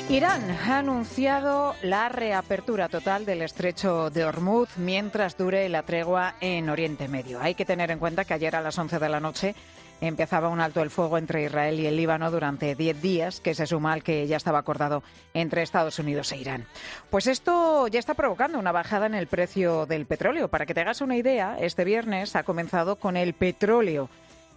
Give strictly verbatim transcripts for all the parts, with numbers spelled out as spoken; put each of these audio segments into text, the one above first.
Irán ha anunciado la reapertura total del estrecho de Hormuz mientras dure la tregua en Oriente Medio. Hay que tener en cuenta que ayer a las once de la noche empezaba un alto el fuego entre Israel y el Líbano durante diez días, que se suma al que ya estaba acordado entre Estados Unidos e Irán. Pues esto ya está provocando una bajada en el precio del petróleo. Para que te hagas una idea, este viernes ha comenzado con el petróleo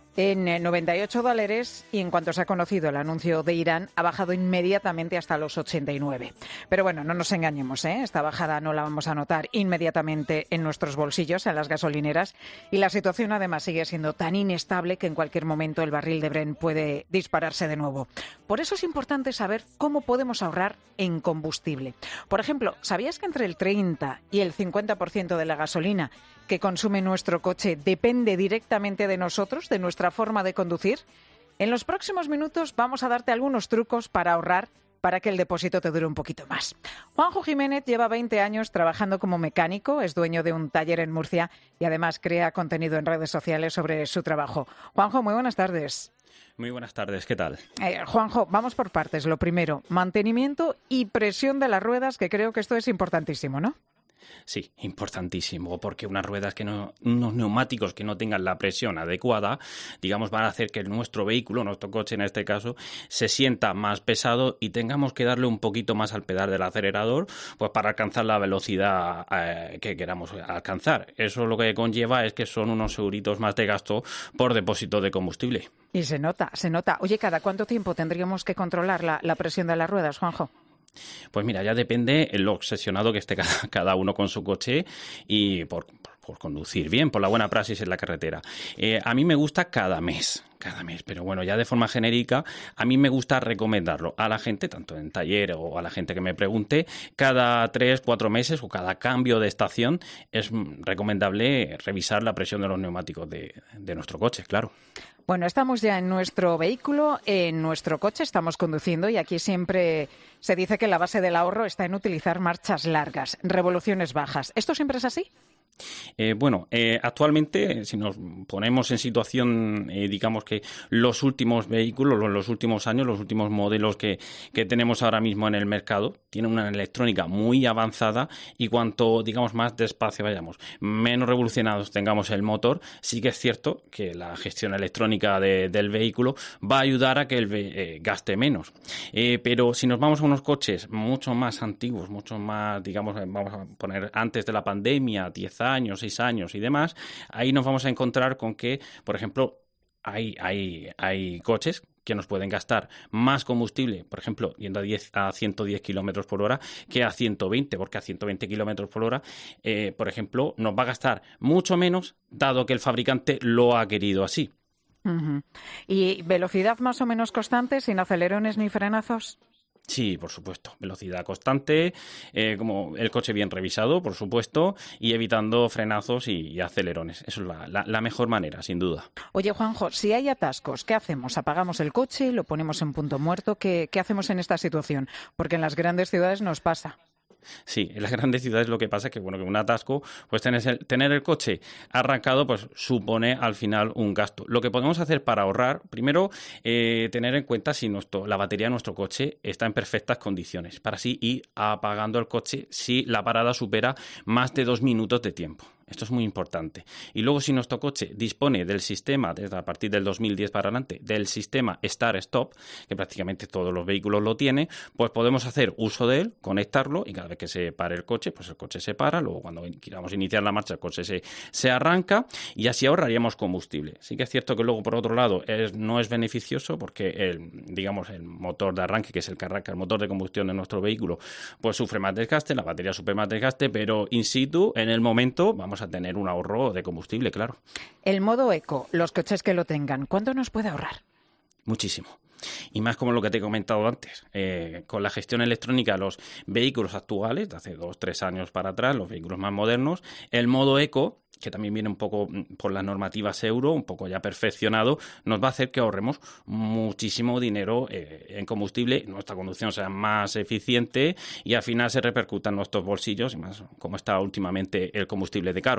en noventa y ocho dólares y en cuanto se ha conocido el anuncio de Irán ha bajado inmediatamente hasta los ochenta y nueve. Pero bueno, no nos engañemos, ¿eh? Esta bajada no la vamos a notar inmediatamente en nuestros bolsillos, en las gasolineras, y la situación además sigue siendo tan inestable que en cualquier momento el barril de Brent puede dispararse de nuevo. Por eso es importante saber cómo podemos ahorrar en combustible. Por ejemplo, ¿sabías que entre el treinta y el cincuenta por ciento de la gasolina que consume nuestro coche depende directamente de nosotros, de nuestra forma de conducir? En los próximos minutos vamos a darte algunos trucos para ahorrar, para que el depósito te dure un poquito más. Juanjo Jiménez lleva veinte años trabajando como mecánico, es dueño de un taller en Murcia y además crea contenido en redes sociales sobre su trabajo. Juanjo, muy buenas tardes. Muy buenas tardes, ¿qué tal? Eh, Juanjo, vamos por partes. Lo primero, mantenimiento y presión de las ruedas, que creo que esto es importantísimo, ¿no? Sí, importantísimo, porque unas ruedas que no, unos neumáticos que no tengan la presión adecuada, digamos, van a hacer que nuestro vehículo, nuestro coche en este caso, se sienta más pesado y tengamos que darle un poquito más al pedal del acelerador, pues para alcanzar la velocidad eh, que queramos alcanzar. Eso lo que conlleva es que son unos euritos más de gasto por depósito de combustible. Y se nota, se nota. Oye, ¿cada cuánto tiempo tendríamos que controlar la, la presión de las ruedas, Juanjo? Pues mira, ya depende lo obsesionado que esté cada, cada uno con su coche y por, por, por conducir bien, por la buena praxis en la carretera. Eh, a mí me gusta cada mes. Cada mes, pero bueno, ya de forma genérica, a mí me gusta recomendarlo a la gente, tanto en taller o a la gente que me pregunte, cada tres, cuatro meses o cada cambio de estación es recomendable revisar la presión de los neumáticos de, de nuestro coche, claro. Bueno, estamos ya en nuestro vehículo, en nuestro coche, estamos conduciendo y aquí siempre se dice que la base del ahorro está en utilizar marchas largas, revoluciones bajas. ¿Esto siempre es así? Eh, bueno, eh, actualmente, si nos ponemos en situación, eh, digamos que los últimos vehículos, los, los últimos años, los últimos modelos que, que tenemos ahora mismo en el mercado, tienen una electrónica muy avanzada y cuanto, digamos, más despacio vayamos, menos revolucionados tengamos el motor, sí que es cierto que la gestión electrónica de, del vehículo va a ayudar a que el eh, gaste menos. Eh, pero si nos vamos a unos coches mucho más antiguos, mucho más, digamos, vamos a poner antes de la pandemia, diez años, seis años y demás, ahí nos vamos a encontrar con que, por ejemplo, hay, hay, hay coches que nos pueden gastar más combustible, por ejemplo, yendo a, diez, a ciento diez kilómetros por hora, que a ciento veinte, porque a ciento veinte kilómetros por hora, eh, por ejemplo, nos va a gastar mucho menos, dado que el fabricante lo ha querido así. Uh-huh. ¿Y velocidad más o menos constante, sin acelerones ni frenazos? Sí, por supuesto. Velocidad constante, eh, como el coche bien revisado, por supuesto, y evitando frenazos y, y acelerones. Eso es la, la, la mejor manera, sin duda. Oye, Juanjo, si hay atascos, ¿qué hacemos? ¿Apagamos el coche? ¿Lo ponemos en punto muerto? ¿Qué, qué hacemos en esta situación? Porque en las grandes ciudades nos pasa. Sí, en las grandes ciudades lo que pasa es que, bueno, que un atasco, pues tener el, tener el coche arrancado, pues supone al final un gasto. Lo que podemos hacer para ahorrar, primero, eh, tener en cuenta si nuestro, la batería de nuestro coche está en perfectas condiciones, para así ir apagando el coche si la parada supera más de dos minutos de tiempo. Esto es muy importante. Y luego, si nuestro coche dispone del sistema, desde a partir del dos mil diez para adelante, del sistema Start-Stop, que prácticamente todos los vehículos lo tienen, pues podemos hacer uso de él, conectarlo, y cada vez que se pare el coche, pues el coche se para. Luego, cuando queramos iniciar la marcha, el coche se, se arranca y así ahorraríamos combustible. Sí que es cierto que luego, por otro lado, es, no es beneficioso porque el, digamos, el motor de arranque, que es el que arranca el motor de combustión de nuestro vehículo, pues sufre más desgaste, la batería sufre más desgaste, pero in situ, en el momento, vamos a tener un ahorro de combustible, claro. El modo eco, los coches que lo tengan, ¿cuánto nos puede ahorrar? Muchísimo. Y más como lo que te he comentado antes, eh, con la gestión electrónica de los vehículos actuales, de hace dos, tres años para atrás, los vehículos más modernos, el modo eco, que también viene un poco por las normativas euro, un poco ya perfeccionado, nos va a hacer que ahorremos muchísimo dinero eh, en combustible, nuestra conducción sea más eficiente y al final se repercuta en nuestros bolsillos, y más como está últimamente el combustible de caro, ¿no?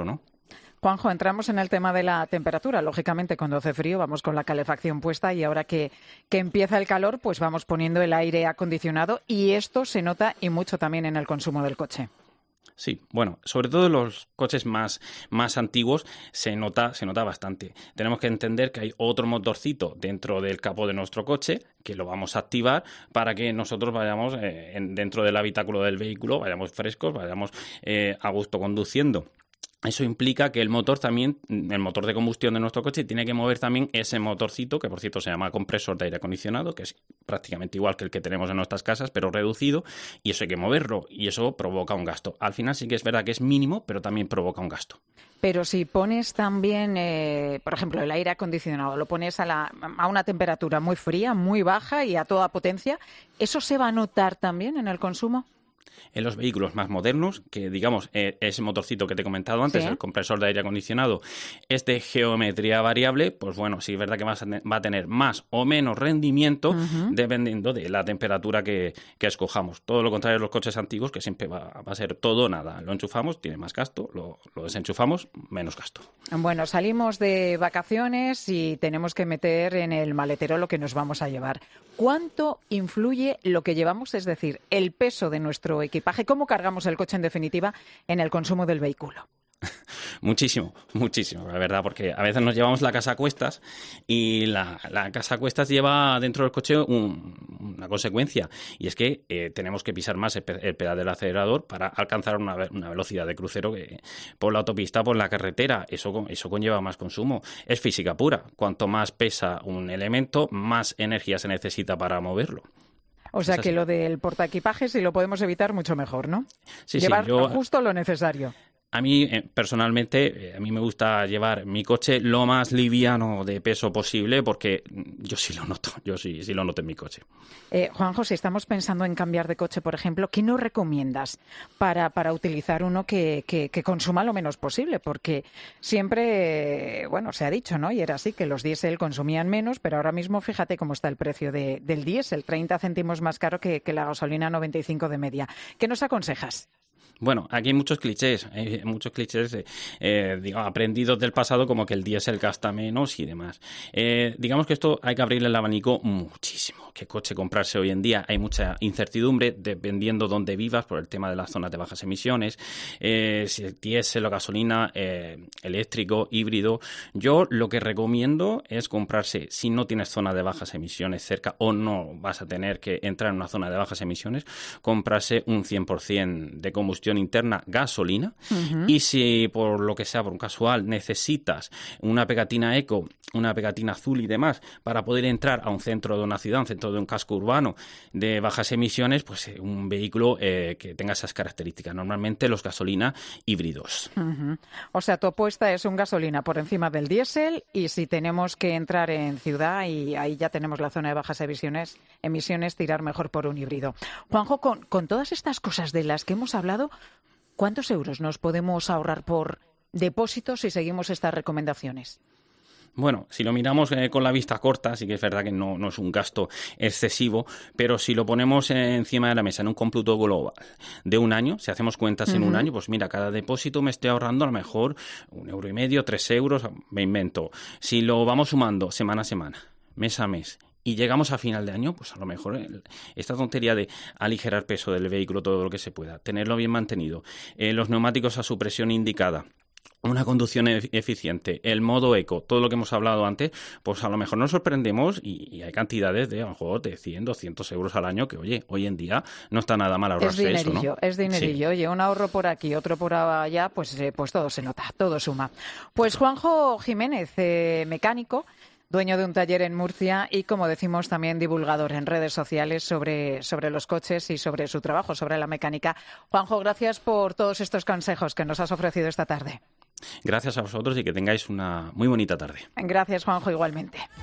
Juanjo, entramos en el tema de la temperatura. Lógicamente, cuando hace frío vamos con la calefacción puesta y ahora que, que empieza el calor, pues vamos poniendo el aire acondicionado y esto se nota y mucho también en el consumo del coche. Sí, bueno, sobre todo en los coches más, más antiguos se nota, se nota bastante. Tenemos que entender que hay otro motorcito dentro del capó de nuestro coche que lo vamos a activar para que nosotros vayamos eh, en, dentro del habitáculo del vehículo, vayamos frescos, vayamos eh, a gusto conduciendo. Eso implica que el motor también, el motor de combustión de nuestro coche, tiene que mover también ese motorcito, que por cierto se llama compresor de aire acondicionado, que es prácticamente igual que el que tenemos en nuestras casas, pero reducido, y eso hay que moverlo, y eso provoca un gasto. Al final sí que es verdad que es mínimo, pero también provoca un gasto. Pero si pones también, eh, por ejemplo, el aire acondicionado, lo pones a, la, a una temperatura muy fría, muy baja y a toda potencia, ¿eso se va a notar también en el consumo? En los vehículos más modernos, que digamos eh, ese motorcito que te he comentado antes, ¿sí? El compresor de aire acondicionado, es de geometría variable, pues bueno, sí es verdad que va a, va a tener más o menos rendimiento uh-huh. dependiendo de la temperatura que, que escojamos. Todo lo contrario de los coches antiguos, que siempre va, va a ser todo o nada. Lo enchufamos, tiene más gasto, lo, lo desenchufamos, menos gasto. Bueno, salimos de vacaciones y tenemos que meter en el maletero lo que nos vamos a llevar. ¿Cuánto influye lo que llevamos, es decir, el peso de nuestro equipaje? ¿Cómo cargamos el coche, en definitiva, en el consumo del vehículo? Muchísimo, muchísimo, la verdad, porque a veces nos llevamos la casa a cuestas y la, la casa a cuestas lleva dentro del coche un, una consecuencia, y es que eh, tenemos que pisar más el, el pedal del acelerador para alcanzar una, una velocidad de crucero que por la autopista, por la carretera. Eso, eso conlleva más consumo. Es física pura. Cuanto más pesa un elemento, más energía se necesita para moverlo. O sea que lo del portaequipajes, si lo podemos evitar, mucho mejor, ¿no? Sí, Llevar sí, yo... justo lo necesario. A mí, eh, personalmente, eh, a mí me gusta llevar mi coche lo más liviano de peso posible porque yo sí lo noto, yo sí, sí lo noto en mi coche. Eh, Juanjo, si estamos pensando en cambiar de coche, por ejemplo, ¿qué nos recomiendas para, para utilizar uno que, que, que consuma lo menos posible? Porque siempre, bueno, se ha dicho, ¿no? Y era así, que los diésel consumían menos, pero ahora mismo fíjate cómo está el precio de, del diésel, treinta céntimos más caro que, que la gasolina noventa y cinco de media. ¿Qué nos aconsejas? Bueno, aquí hay muchos clichés, hay muchos clichés eh, eh, digamos, aprendidos del pasado, como que el diésel gasta menos y demás. Eh, digamos que esto hay que abrirle el abanico muchísimo. ¿Qué coche comprarse hoy en día? Hay mucha incertidumbre dependiendo dónde vivas por el tema de las zonas de bajas emisiones, eh, si es diésel o gasolina, eh, eléctrico, híbrido. Yo lo que recomiendo es comprarse, si no tienes zona de bajas emisiones cerca o no vas a tener que entrar en una zona de bajas emisiones, comprarse un cien por ciento de combustión interna gasolina. Uh-huh. Y si por lo que sea, por un casual, necesitas una pegatina eco, una pegatina azul y demás para poder entrar a un centro de una ciudad, un centro de un casco urbano de bajas emisiones, pues eh, un vehículo eh, que tenga esas características. Normalmente los gasolina híbridos. Uh-huh. O sea, tu apuesta es un gasolina por encima del diésel, y si tenemos que entrar en ciudad y ahí ya tenemos la zona de bajas emisiones, emisiones tirar mejor por un híbrido. Juanjo, con, con todas estas cosas de las que hemos hablado, ¿cuántos euros nos podemos ahorrar por depósitos si seguimos estas recomendaciones? Bueno, si lo miramos eh, con la vista corta, sí que es verdad que no, no es un gasto excesivo, pero si lo ponemos eh, encima de la mesa en un cómputo global de un año, si hacemos cuentas uh-huh. en un año, pues mira, cada depósito me estoy ahorrando a lo mejor un euro y medio, tres euros, me invento. Si lo vamos sumando semana a semana, mes a mes, y llegamos a final de año, pues a lo mejor el, esta tontería de aligerar peso del vehículo todo lo que se pueda, tenerlo bien mantenido, eh, los neumáticos a su presión indicada, una conducción eficiente, el modo eco, todo lo que hemos hablado antes, pues a lo mejor nos sorprendemos y, y hay cantidades de a lo mejor de cien, doscientos euros al año que, oye, hoy en día no está nada mal ahorrarse es eso, ¿no? Es dinerillo, sí. Oye, un ahorro por aquí, otro por allá, pues, eh, pues todo se nota, todo suma. Pues Juanjo Jiménez, eh, mecánico, dueño de un taller en Murcia y, como decimos, también divulgador en redes sociales sobre, sobre los coches y sobre su trabajo, sobre la mecánica. Juanjo, gracias por todos estos consejos que nos has ofrecido esta tarde. Gracias a vosotros y que tengáis una muy bonita tarde. Gracias, Juanjo, igualmente.